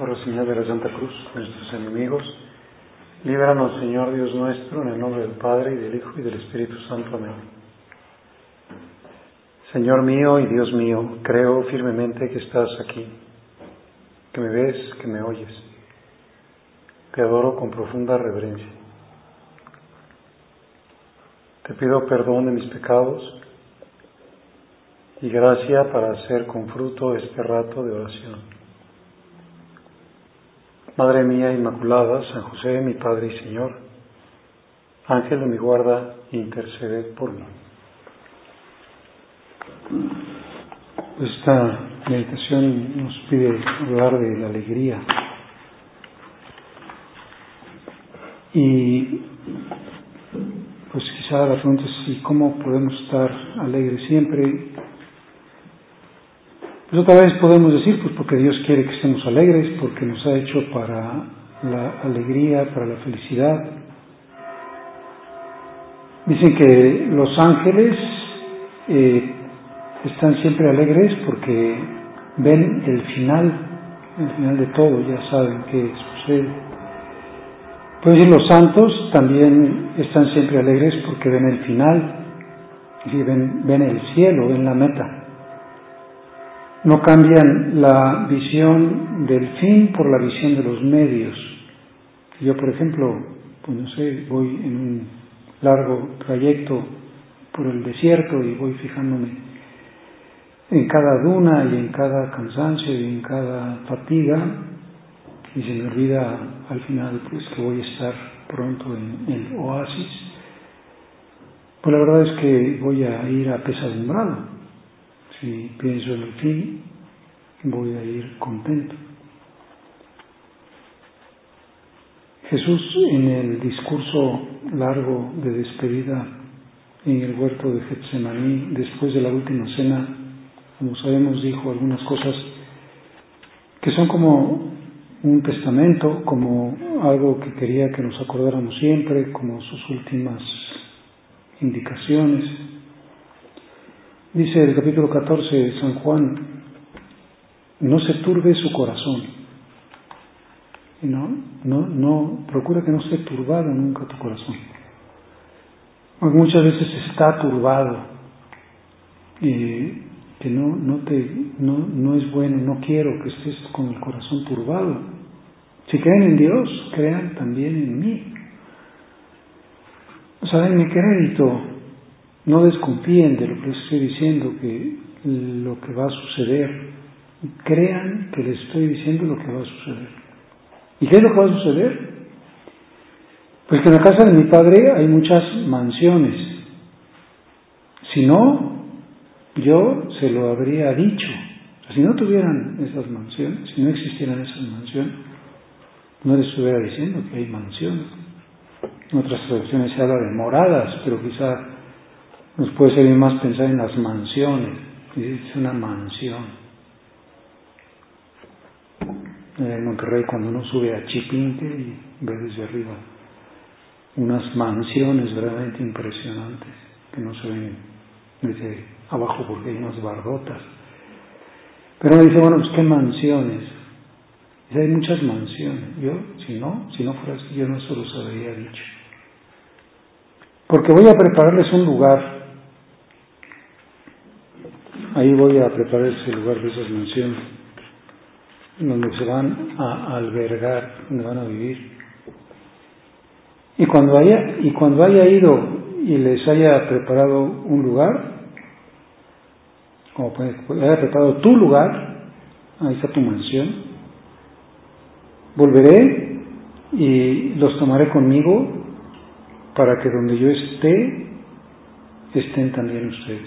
Por la señal de la Santa Cruz, nuestros enemigos, líbranos, Señor Dios nuestro, en el nombre del Padre, y del Hijo, y del Espíritu Santo. Amén. Señor mío y Dios mío, creo firmemente que estás aquí, que me ves, que me oyes. Te adoro con profunda reverencia. Te pido perdón de mis pecados y gracia para hacer con fruto este rato de oración. Madre mía Inmaculada, San José, mi Padre y Señor, Ángel de mi guarda, interceded por mí. Esta meditación nos pide hablar de la alegría. Y pues quizá la pregunta es ¿y cómo podemos estar alegres siempre? Pues otra vez podemos decir, pues porque Dios quiere que estemos alegres, porque nos ha hecho para la alegría, para la felicidad. Dicen que los ángeles están siempre alegres porque ven el final de todo, ya saben qué sucede. Pueden decir los santos también están siempre alegres porque ven el final, y ven el cielo, ven la meta. No cambian la visión del fin por la visión de los medios. Yo, por ejemplo, pues no sé, voy en un largo trayecto por el desierto y voy fijándome en cada duna y en cada cansancio y en cada fatiga, y se me olvida al final pues que voy a estar pronto en el oasis. Pues la verdad es que voy a ir apesadumbrado. Si pienso en el fin, voy a ir contento. Jesús, en el discurso largo de despedida en el huerto de Getsemaní, después de la última cena, como sabemos, dijo algunas cosas que son como un testamento, como algo que quería que nos acordáramos siempre, como sus últimas indicaciones. Dice el capítulo 14 de San Juan: no se turbe su corazón. No, procura que no esté turbado nunca tu corazón. Porque muchas veces está turbado, que no es bueno, no quiero que estés con el corazón turbado. Si creen en Dios, crean también en mí. O sea, denme crédito. No desconfíen de lo que les estoy diciendo, que lo que va a suceder. Crean que les estoy diciendo lo que va a suceder. ¿Y qué es lo que va a suceder? Pues que en la casa de mi padre hay muchas mansiones. Si no, yo se lo habría dicho. Si no tuvieran esas mansiones, si no existieran esas mansiones, no les estuviera diciendo que hay mansiones. En otras traducciones se habla de moradas, pero quizá nos puede servir más pensar en las mansiones. Es una mansión. En Monterrey, cuando uno sube a Chipinque y ve desde arriba unas mansiones verdaderamente impresionantes que no se ven desde abajo porque hay unas bardotas. Pero uno dice, bueno, pues ¿qué mansiones? Y hay muchas mansiones. Yo, si no fuera así, yo no se los habría dicho. Porque voy a prepararles un lugar. Ahí voy a preparar ese lugar de esas mansiones, donde se van a albergar, donde van a vivir. Y cuando haya ido y les haya preparado un lugar, o haya preparado tu lugar, ahí está tu mansión, volveré y los tomaré conmigo para que donde yo esté, estén también ustedes.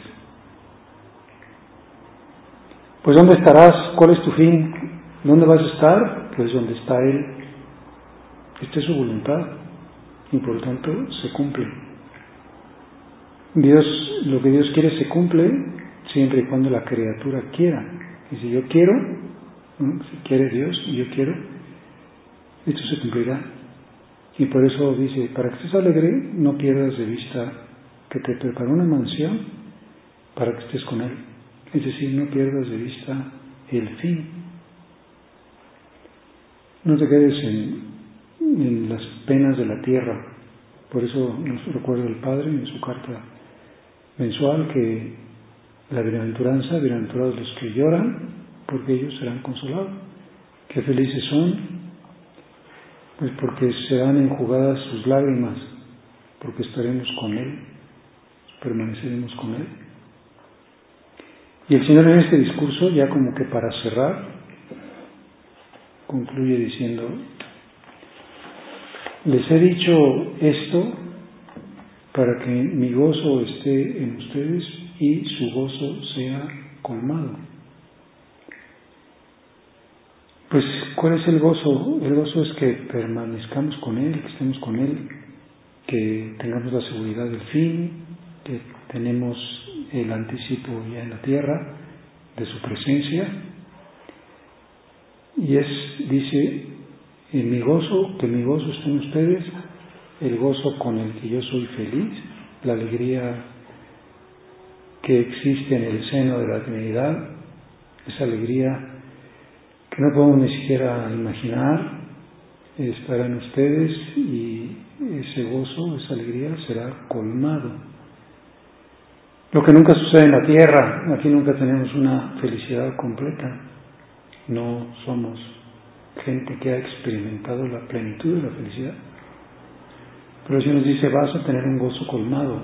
Pues ¿dónde estarás? ¿Cuál es tu fin? ¿Dónde vas a estar? Pues donde está Él. Esta es su voluntad y por lo tanto se cumple. Lo que Dios quiere se cumple siempre y cuando la criatura quiera. Y si yo quiero, si quiere Dios y yo quiero, esto se cumplirá. Y por eso dice, para que estés alegre, no pierdas de vista que te preparó una mansión para que estés con Él. Es decir, no pierdas de vista el fin. No te quedes en las penas de la tierra. Por eso nos recuerda el Padre en su carta mensual que la bienaventuranza, bienaventurados los que lloran, porque ellos serán consolados. Qué felices son, pues porque serán enjugadas sus lágrimas, porque estaremos con Él, permaneceremos con Él. Y el Señor en este discurso, ya como que para cerrar, concluye diciendo: les he dicho esto para que mi gozo esté en ustedes y su gozo sea colmado. Pues, ¿cuál es el gozo? El gozo es que permanezcamos con Él, que estemos con Él, que tengamos la seguridad del fin, que tenemos el anticipo ya en la tierra de su presencia. Y dice, en mi gozo, que mi gozo esté en ustedes, el gozo con el que yo soy feliz, la alegría que existe en el seno de la Trinidad, esa alegría que no podemos ni siquiera imaginar, estará en ustedes, y ese gozo, esa alegría será colmado. Lo que nunca sucede en la tierra, aquí nunca tenemos una felicidad completa, no somos gente que ha experimentado la plenitud de la felicidad. Pero el Señor nos dice, vas a tener un gozo colmado.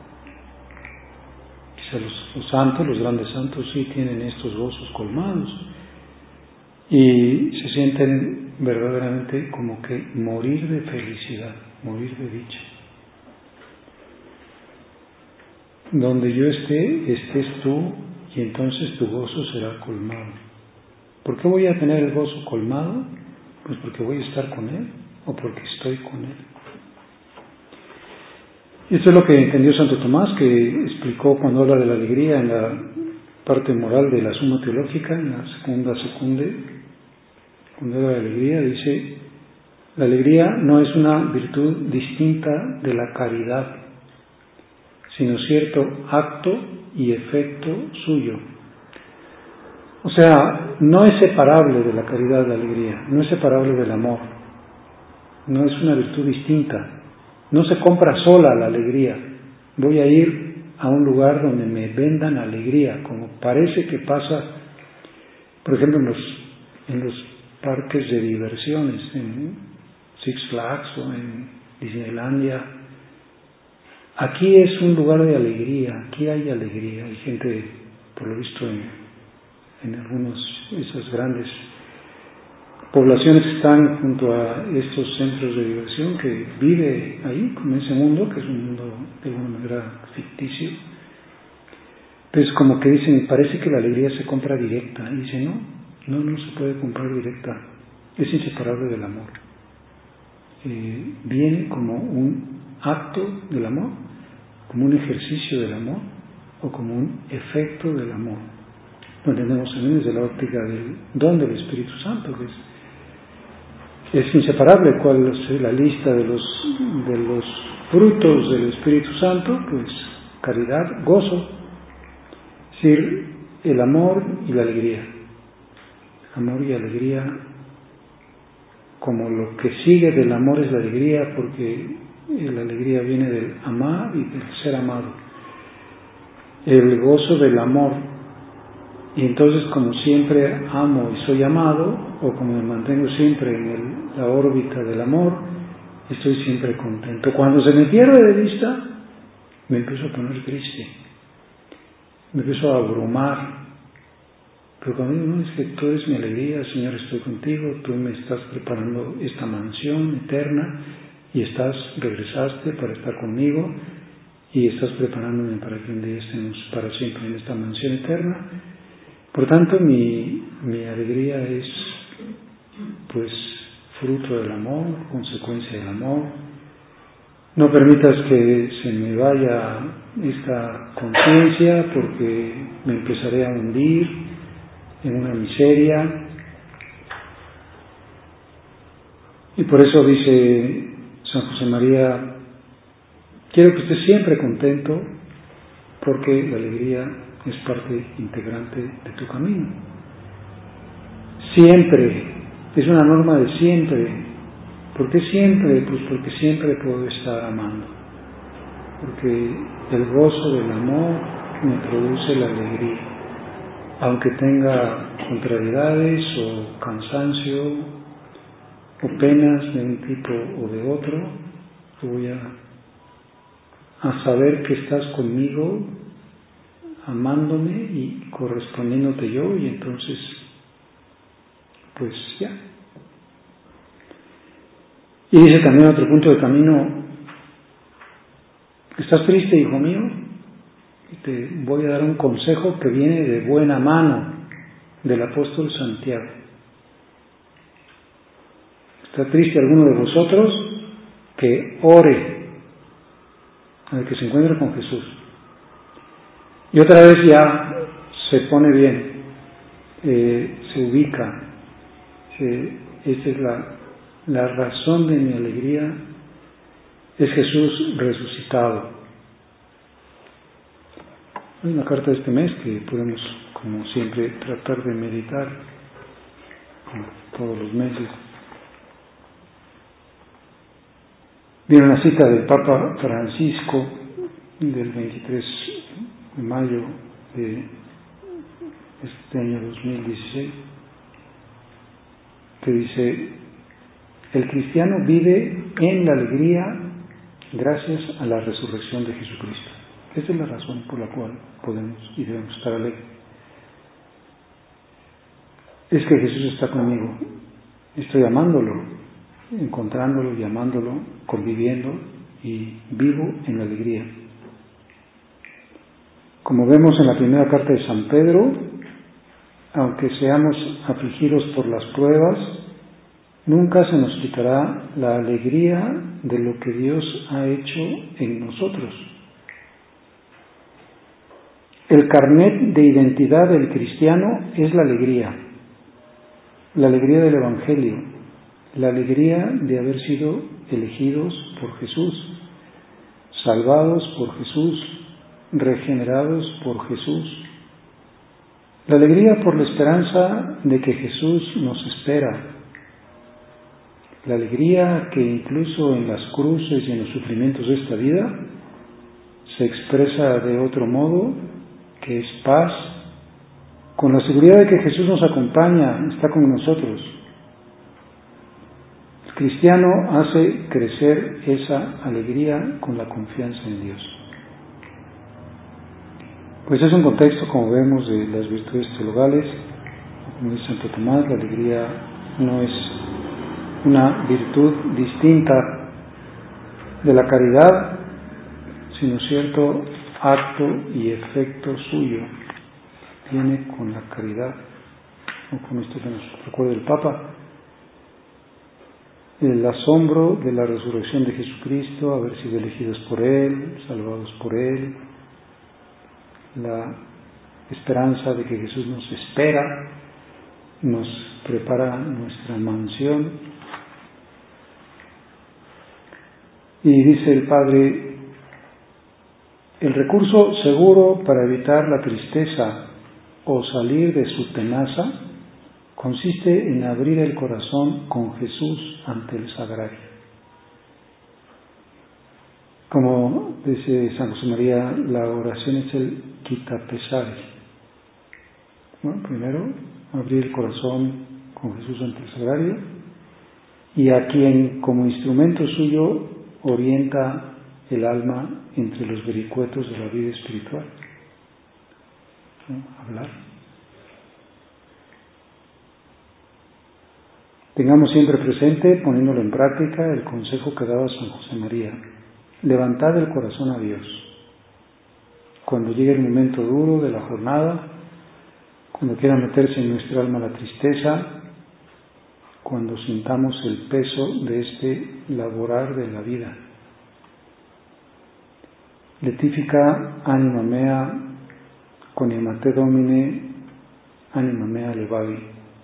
Quizá los santos, los grandes santos, sí tienen estos gozos colmados y se sienten verdaderamente como que morir de felicidad, morir de dicha. Donde yo esté, estés tú, y entonces tu gozo será colmado. ¿Por qué voy a tener el gozo colmado? Pues porque voy a estar con Él, o porque estoy con Él. Y esto es lo que entendió Santo Tomás, que explicó cuando habla de la alegría en la parte moral de la Suma Teológica, en la segunda secunde, cuando habla de la alegría, dice: la alegría no es una virtud distinta de la caridad, sino cierto acto y efecto suyo. O sea, no es separable de la caridad la alegría, no es separable del amor, no es una virtud distinta. No se compra sola la alegría. Voy a ir a un lugar donde me vendan alegría, como parece que pasa, por ejemplo, en los parques de diversiones, en Six Flags o en Disneylandia. Aquí es un lugar de alegría, aquí hay alegría. Hay gente, por lo visto, en algunos de esas grandes poblaciones que están junto a estos centros de diversión, que vive ahí, con ese mundo, que es un mundo de alguna manera ficticio. Pues como que dicen, parece que la alegría se compra directa. Y dice, no se puede comprar directa, es inseparable del amor. Viene como un acto del amor, como un ejercicio del amor, o como un efecto del amor. Lo entendemos también desde la óptica del don del Espíritu Santo, que es inseparable. ¿Cuál es la lista de los frutos del Espíritu Santo? Pues caridad, gozo, es decir, el amor y la alegría. Amor y alegría, como lo que sigue del amor es la alegría, porque la alegría viene del amar y del ser amado. El gozo del amor. Y entonces, como siempre amo y soy amado, o como me mantengo siempre en la órbita del amor, estoy siempre contento. Cuando se me pierde de vista, me empiezo a poner triste, me empiezo a abrumar. Pero cuando digo, no, es que tú eres mi alegría, Señor, estoy contigo, tú me estás preparando esta mansión eterna, y regresaste para estar conmigo, y estás preparándome para que un día estemos para siempre en esta mansión eterna. Por tanto, mi alegría es, pues, fruto del amor, consecuencia del amor. No permitas que se me vaya esta conciencia, porque me empezaré a hundir en una miseria. Y por eso dice San José María, quiero que estés siempre contento, porque la alegría es parte integrante de tu camino. Siempre Es una norma de siempre. ¿Por qué siempre? Pues porque siempre puedo estar amando. Porque el gozo del amor me produce la alegría. Aunque tenga contrariedades o cansancio o penas de un tipo o de otro, voy a saber que estás conmigo, amándome y correspondiéndote yo, y entonces, pues ya. Y dice también otro punto de camino: ¿estás triste, hijo mío? Y te voy a dar un consejo que viene de buena mano del apóstol Santiago. ¿Está triste alguno de vosotros? Que ore, al que se encuentre con Jesús. Y otra vez ya se pone bien, se ubica. Esta es la razón de mi alegría, es Jesús resucitado. Hay una carta de este mes que podemos, como siempre, tratar de meditar todos los meses. Viene una cita del Papa Francisco del 23 de mayo de este año 2016, que dice: el cristiano vive en la alegría gracias a la resurrección de Jesucristo. Esa es la razón por la cual podemos y debemos estar alegres. Es que Jesús está conmigo, estoy amándolo, encontrándolo y amándolo, conviviendo, y vivo en la alegría. Como vemos en la primera carta de San Pedro, aunque seamos afligidos por las pruebas, nunca se nos quitará la alegría de lo que Dios ha hecho en nosotros. El carnet de identidad del cristiano es la alegría del Evangelio, la alegría de haber sido elegidos por Jesús, salvados por Jesús, regenerados por Jesús. La alegría por la esperanza de que Jesús nos espera. La alegría que incluso en las cruces y en los sufrimientos de esta vida se expresa de otro modo, que es paz, con la seguridad de que Jesús nos acompaña, está con nosotros. El cristiano hace crecer esa alegría con la confianza en Dios. Pues es un contexto, como vemos, de las virtudes teologales. Como dice Santo Tomás, la alegría no es una virtud distinta de la caridad, sino cierto acto y efecto suyo. Viene con la caridad, o con esto que nos recuerda el Papa, el asombro de la resurrección de Jesucristo, haber sido elegidos por Él, salvados por Él, la esperanza de que Jesús nos espera, nos prepara nuestra mansión. Y dice el Padre: el recurso seguro para evitar la tristeza o salir de su tenaza consiste en abrir el corazón con Jesús ante el sagrario. Como dice San José María, la oración es el quitapesares. Bueno, primero, abrir el corazón con Jesús ante el sagrario, y a quien como instrumento suyo orienta el alma entre los vericuetos de la vida espiritual. Hablar. Tengamos siempre presente, poniéndolo en práctica, el consejo que daba San José María: levantad el corazón a Dios. Cuando llegue el momento duro de la jornada, cuando quiera meterse en nuestra alma la tristeza, cuando sintamos el peso de este laborar de la vida. Letifica anima mea, coniamate Domine, anima mea levavi.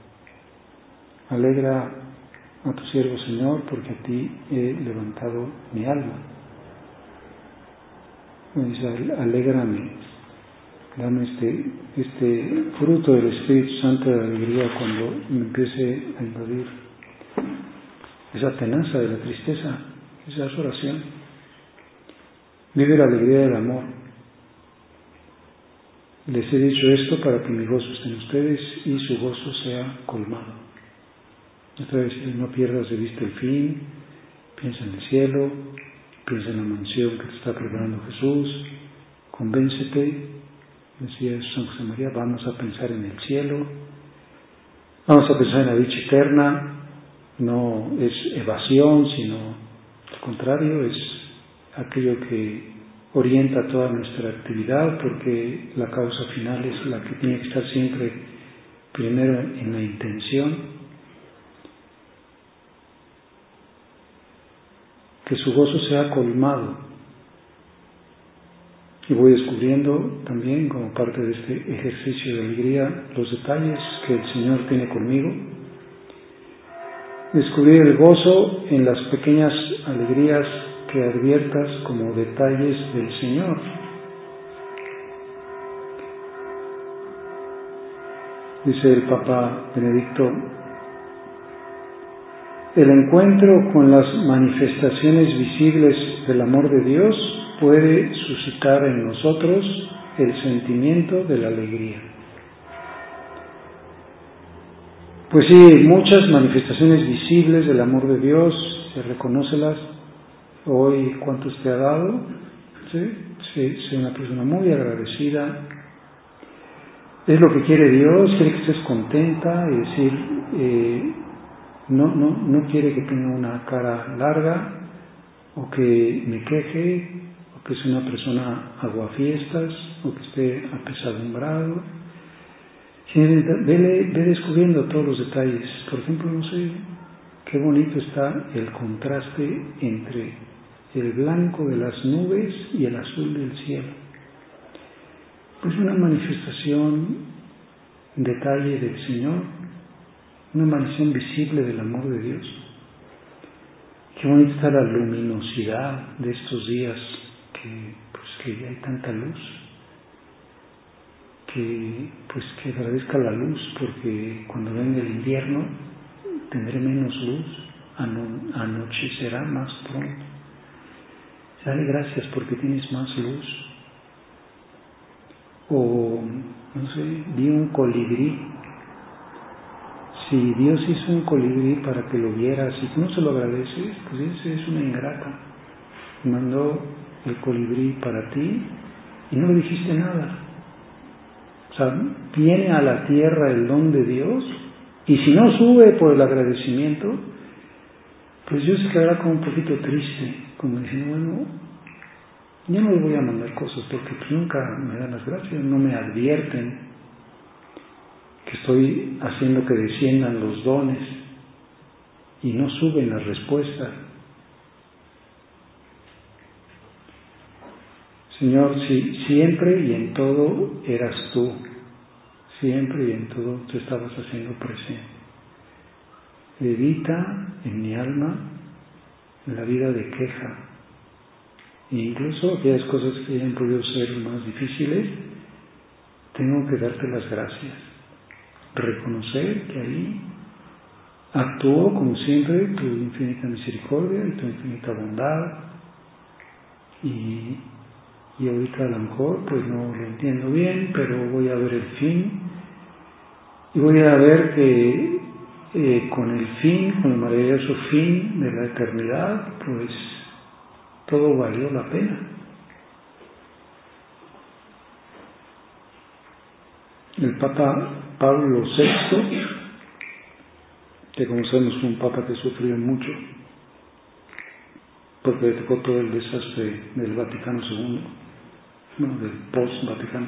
Alegra a tu siervo, Señor, porque a ti he levantado mi alma. Me dice: alégrame. Dame este fruto del Espíritu Santo de la alegría cuando me empiece a invadir esa tenaza de la tristeza. Esa es oración. Vive la alegría del amor. Les he dicho esto para que mi gozo esté en ustedes y su gozo sea colmado. Otra vez, no pierdas de vista el fin. Piensa en el cielo, piensa en la mansión que te está preparando Jesús. Convéncete, decía San José María, vamos a pensar en el cielo, vamos a pensar en la dicha eterna. No es evasión, sino al contrario, es aquello que orienta toda nuestra actividad, porque la causa final es la que tiene que estar siempre primero en la intención. Que su gozo sea colmado. Y voy descubriendo también, como parte de este ejercicio de alegría, los detalles que el Señor tiene conmigo. Descubrir el gozo en las pequeñas alegrías que adviertas como detalles del Señor. Dice el Papa Benedicto: el encuentro con las manifestaciones visibles del amor de Dios puede suscitar en nosotros el sentimiento de la alegría. Pues sí, muchas manifestaciones visibles del amor de Dios, reconócelas. Hoy, ¿cuántos te ha dado? ¿Sí? Sé una persona muy agradecida. Es lo que quiere Dios, quiere que estés contenta, es decir, no quiere que tenga una cara larga, o que me queje, o que sea una persona aguafiestas, o que esté apesadumbrado. Ve descubriendo todos los detalles. Por ejemplo, no sé, qué bonito está el contraste entre el blanco de las nubes y el azul del cielo. Pues una manifestación, un detalle del Señor, una manifestación visible del amor de Dios. Qué bonita está la luminosidad de estos días, que hay tanta luz. Que agradezca la luz, porque cuando venga el invierno tendré menos luz, anochecerá más pronto. Dale gracias porque tienes más luz. O, no sé, vi un colibrí. Si Dios hizo un colibrí para que lo vieras y no se lo agradeces, pues ese es una ingrata. Mandó el colibrí para ti y no le dijiste nada. O sea, viene a la tierra el don de Dios, y si no sube por el agradecimiento, pues Dios se quedará como un poquito triste, como diciendo, bueno, ya no les voy a mandar cosas porque nunca me dan las gracias, no me advierten que estoy haciendo que desciendan los dones y no suben las respuestas. Señor, si siempre y en todo eras tú, siempre y en todo tú estabas haciendo presente. Evita en mi alma la vida de queja, e incluso aquellas cosas que hayan podido ser más difíciles, tengo que darte las gracias, reconocer que ahí actuó como siempre tu infinita misericordia y tu infinita bondad, y ahorita a lo mejor pues no lo entiendo bien, pero voy a ver el fin y voy a ver que con el maravilloso fin de la eternidad, pues todo valió la pena. El Papa Pablo VI, que como sabemos fue un papa que sufrió mucho porque le tocó todo el desastre del Vaticano II, del post-Vaticano,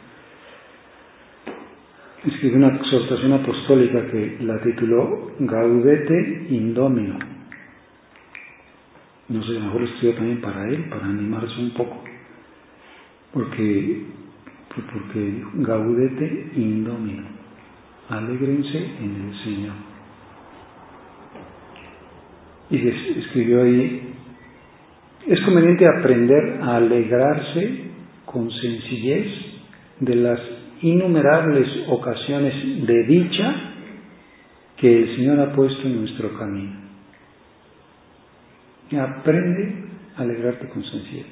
escribió una exhortación apostólica que la tituló Gaudete in Domino. No sé, a lo mejor lo escribió también para él, para animarse un poco, porque Gaudete in Domino, alégrense en el Señor. Y escribió ahí: es conveniente aprender a alegrarse con sencillez de las innumerables ocasiones de dicha que el Señor ha puesto en nuestro camino. Y aprende a alegrarte con sencillez.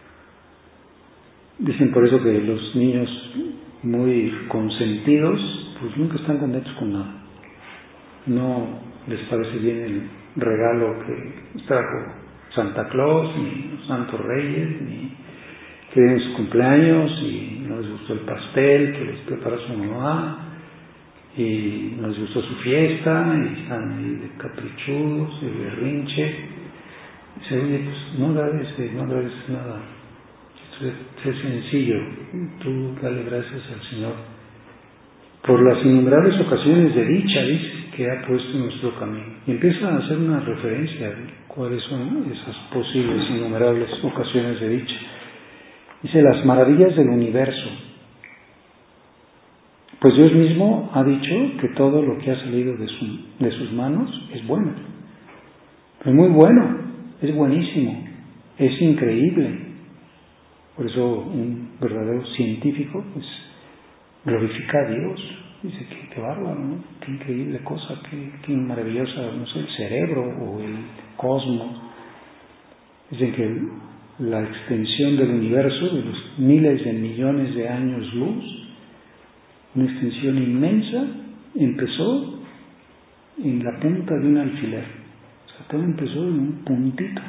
Dicen por eso que los niños muy consentidos pues nunca están contentos con nada. No les parece bien el regalo que trajo Santa Claus, ni los Santos Reyes, ni que vienen sus cumpleaños y no les gustó el pastel que les preparó su mamá y no les gustó su fiesta y están ahí de caprichudos, de berrinche. Dice, oye, pues no agradeces nada. Sé sencillo, tú dale gracias al Señor por las innumerables ocasiones de dicha, dice, que ha puesto en nuestro camino. Y empieza a hacer una referencia de cuáles son esas posibles innumerables ocasiones de dicha. Dice, las maravillas del universo. Pues Dios mismo ha dicho que todo lo que ha salido de sus manos es bueno. Es muy bueno, es buenísimo, es increíble. Por eso un verdadero científico pues glorifica a Dios. Dice, qué bárbaro, ¿no? Qué increíble cosa, qué maravillosa, no sé, el cerebro o el cosmos. Dicen que la extensión del universo, de los miles de millones de años luz, una extensión inmensa, empezó en la punta de un alfiler. O sea, todo empezó en un puntito.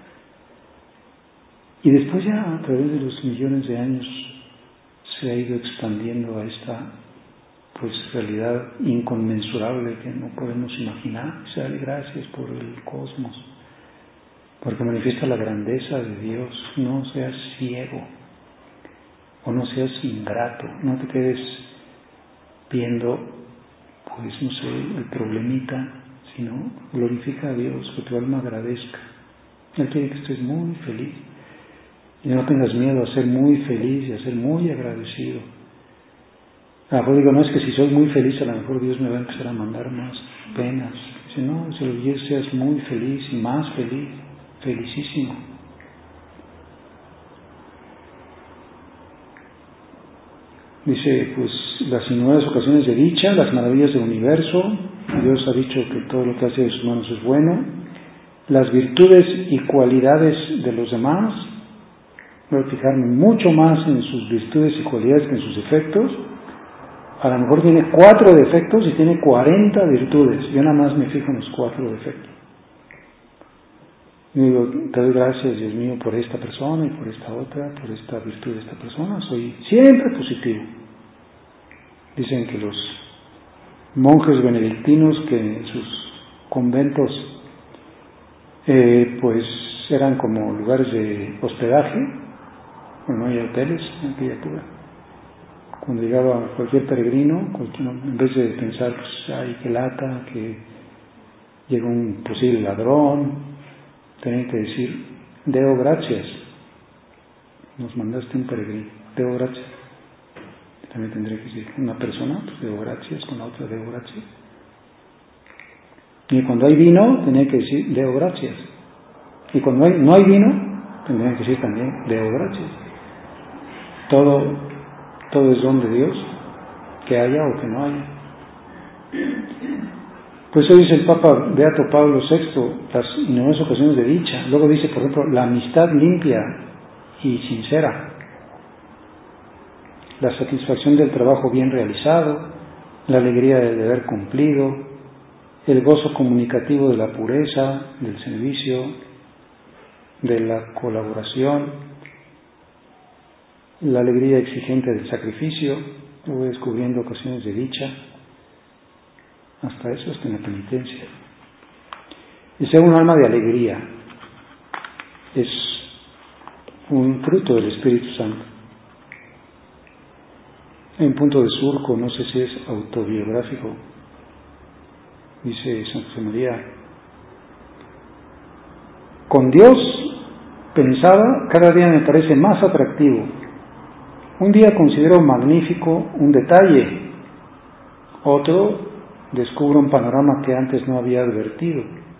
Y después ya a través de los millones de años se ha ido expandiendo a esta pues realidad inconmensurable que no podemos imaginar. Se da gracias por el cosmos, porque manifiesta la grandeza de Dios. No seas ciego o no seas ingrato, no te quedes viendo pues no sé el problemita, sino glorifica a Dios, que tu alma agradezca. Él quiere que estés muy feliz y no tengas miedo a ser muy feliz y a ser muy agradecido. A lo mejor digo, no, es que si soy muy feliz a lo mejor Dios me va a empezar a mandar más penas. Dice, no, si lo quieres seas muy feliz y más feliz, felicísimo. Dice, pues las innumerables ocasiones de dicha, las maravillas del universo. Dios ha dicho que todo lo que hace de sus manos es bueno. Las virtudes y cualidades de los demás. Voy a fijarme mucho más en sus virtudes y cualidades que en sus defectos. A lo mejor tiene 4 defectos y tiene 40 virtudes. Yo nada más me fijo en los 4 defectos. Y digo, te doy gracias, Dios mío, por esta persona y por esta otra, por esta virtud de esta persona. Soy siempre positivo. Dicen que los monjes benedictinos que en sus conventos pues eran como lugares de hospedaje, bueno, no hay hoteles en aquella época. Cuando llegaba cualquier peregrino, en vez de pensar, pues, ay, qué lata, que llega un posible ladrón, tenían que decir, Deo gracias, nos mandaste un peregrino, Deo gracias. También tendría que decir, una persona, pues Deo gracias, con la otra Deo gracias. Y cuando hay vino, tenía que decir, Deo gracias. Y cuando no hay vino, tendrían que decir también, Deo gracias. Todo es don de Dios, que haya o que no haya. Por eso dice el Papa Beato Pablo VI, las innumerables ocasiones de dicha. Luego dice, por ejemplo, la amistad limpia y sincera, la satisfacción del trabajo bien realizado, la alegría del deber cumplido, el gozo comunicativo de la pureza, del servicio, de la colaboración, la alegría exigente del sacrificio. Voy descubriendo ocasiones de dicha, hasta eso, hasta en la penitencia. Y ser un alma de alegría es un fruto del Espíritu Santo. Hay un punto de surco, no sé si es autobiográfico, dice San José María: con Dios pensaba, cada día me parece más atractivo. Un día considero magnífico un detalle, otro descubro un panorama que antes no había advertido.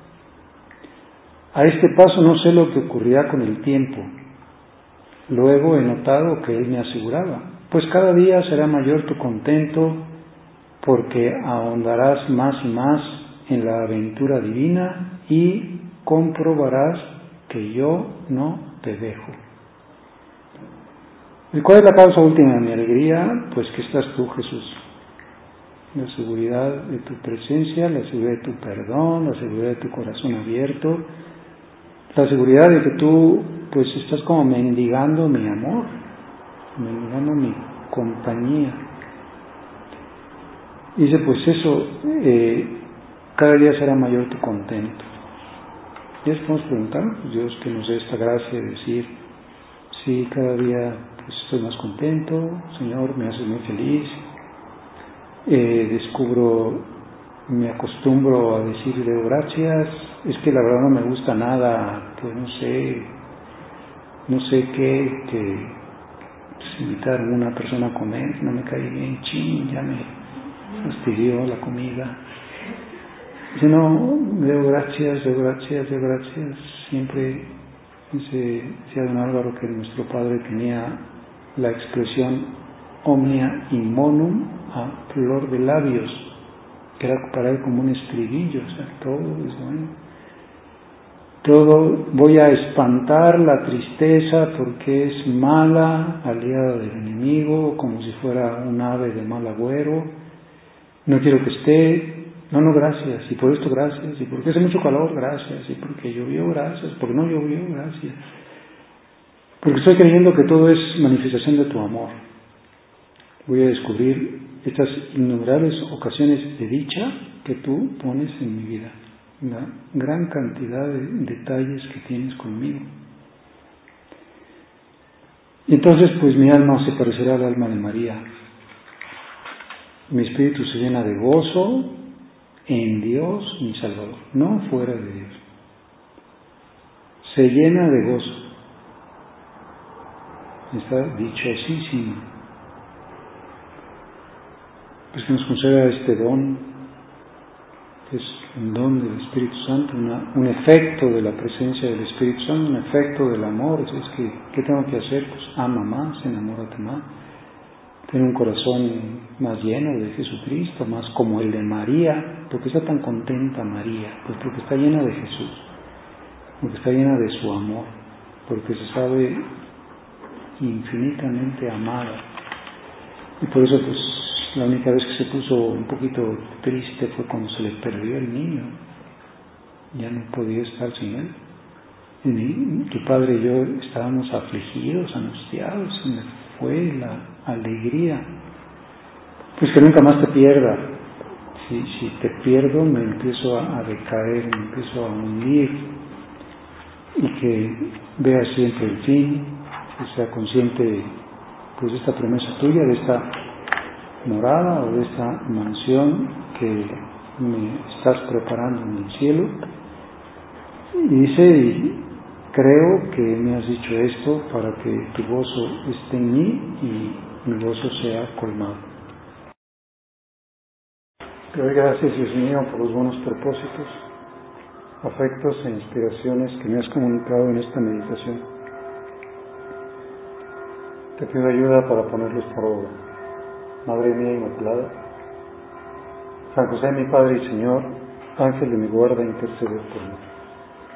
A este paso no sé lo que ocurrirá con el tiempo. Luego he notado que él me aseguraba: pues cada día será mayor tu contento, porque ahondarás más y más en la aventura divina y comprobarás que yo no te dejo. ¿Y cuál es la causa última de mi alegría? Pues que estás tú, Jesús. La seguridad de tu presencia, la seguridad de tu perdón, la seguridad de tu corazón abierto, la seguridad de que tú pues estás como mendigando mi amor, mendigando mi compañía. Dice, pues eso, cada día será mayor tu contento. Y es podemos preguntar, pues Dios que nos dé esta gracia de decir, sí, cada día pues estoy más contento, Señor, me haces muy feliz, me acostumbro a decirle gracias, es que la verdad no me gusta nada, pues no sé qué, que pues, invitar a una persona a comer, no me cae bien, ya me fastidió la comida. Dice, no, deo gracias, siempre decía don Álvaro que nuestro padre tenía la expresión omnia in monum a flor de labios, que era para él como un estribillo, o sea, todo es bueno. Todo, voy a espantar la tristeza porque es mala, aliada del enemigo, como si fuera un ave de mal agüero. No quiero que esté, no, gracias, y por esto gracias, y porque hace mucho calor, gracias, y porque llovió, gracias, porque no llovió, gracias. Porque estoy creyendo que todo es manifestación de tu amor. Voy a descubrir estas innumerables ocasiones de dicha que tú pones en mi vida, la gran cantidad de detalles que tienes conmigo. Y entonces pues mi alma se parecerá al alma de María. Mi espíritu se llena de gozo en Dios mi Salvador, no fuera de Dios. Se llena de gozo. Está dichosísimo. Pues que nos conceda este don, que es un don del Espíritu Santo, un efecto de la presencia del Espíritu Santo, un efecto del amor. Es que, ¿qué tengo que hacer? Pues ama más, enamórate más. Tener un corazón más lleno de Jesucristo, más como el de María. ¿Por qué está tan contenta María? Pues porque está llena de Jesús, porque está llena de su amor, porque se sabe infinitamente amada. Y por eso pues la única vez que se puso un poquito triste fue cuando se le perdió el niño. Ya no podía estar sin él. Y tu padre y yo estábamos afligidos, angustiados, se me fue la alegría. Pues que nunca más te pierda. Si te pierdo me empiezo a decaer, me empiezo a hundir, y que veas siempre el fin, que sea consciente pues de esta promesa tuya, de esta morada o de esta mansión que me estás preparando en el cielo. Y dice, creo que me has dicho esto para que tu gozo esté en mí y mi gozo sea colmado. Te doy gracias, Dios mío, por los buenos propósitos, afectos e inspiraciones que me has comunicado en esta meditación. Te pido ayuda para ponerlos por obra. Madre mía Inmaculada, San José mi Padre y Señor, Ángel de mi guarda, intercede por mí.